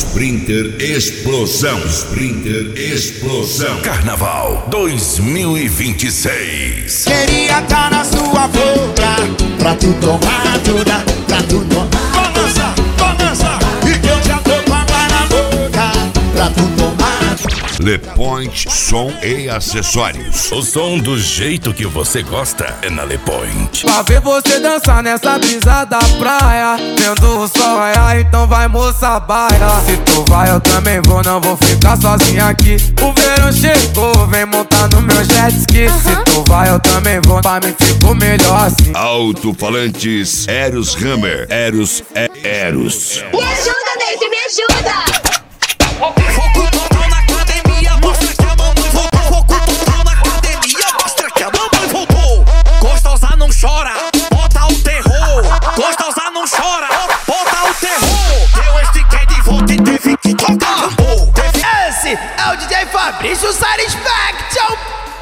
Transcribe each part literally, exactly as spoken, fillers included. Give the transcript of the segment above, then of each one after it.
Sprinter Explosão. Sprinter Explosão. Carnaval dois mil e vinte e seis. Queria tá na sua boca pra tu tomar toda, pra tu tomar. Balança, balança, e que eu já tô com água na boca pra tu tomar. Le Point Som e Acessórios. O som do jeito que você gosta é na Le Point. Pra ver você dançar nessa brisa da praia, vendo o sol raiar, então vai moça baia. Se tu vai eu também vou, não vou ficar sozinho aqui. O verão chegou, vem montar no meu jet ski. Se tu vai eu também vou, pra mim ficou melhor assim. Alto-falantes Eros Hammer. Eros é Eros. Me ajuda, Ney, me ajuda! Foco total na academia, mostra que a mamãe voltou. Foco total na academia, mostra que a mamãe voltou. Gostosa não chora, bota o terror. Gostosa não chora, bota o terror. Eu estiquei de volta e teve que tocar no pô. Esse é o D J Fabrício Satisfaction.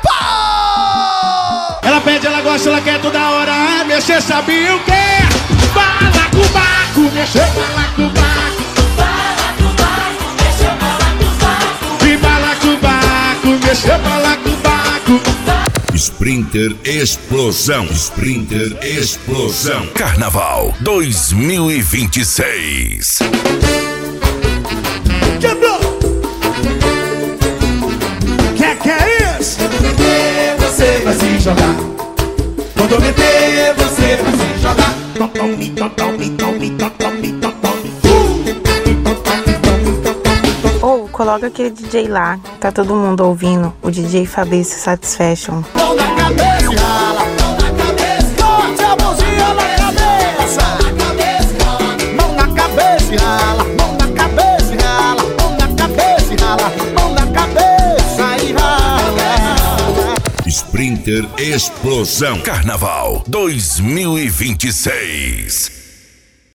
Ela pede, ela gosta, ela quer toda hora mexer, sabe o quê? Balacobaco, mexer, balacobaco. Mexer balacobaco. Sprinter Explosão. Sprinter Explosão. Carnaval dois mil e vinte e seis. Quebrou! Que que é isso? Quando meter, você vai se jogar. Quando meter, você vai se jogar. Tome, tome, tome, tome, tome, tome. Ou coloca aquele D J lá, tá todo mundo ouvindo, o D J Fabrício Satisfaction. Mão na cabeça e rala, mão na cabeça, corte a mãozinha na cabeça. Mão na cabeça e rala, mão na cabeça e rala, mão na cabeça e rala, mão na cabeça e rala. Sprinter Explosão. Carnaval dois mil e vinte e seis.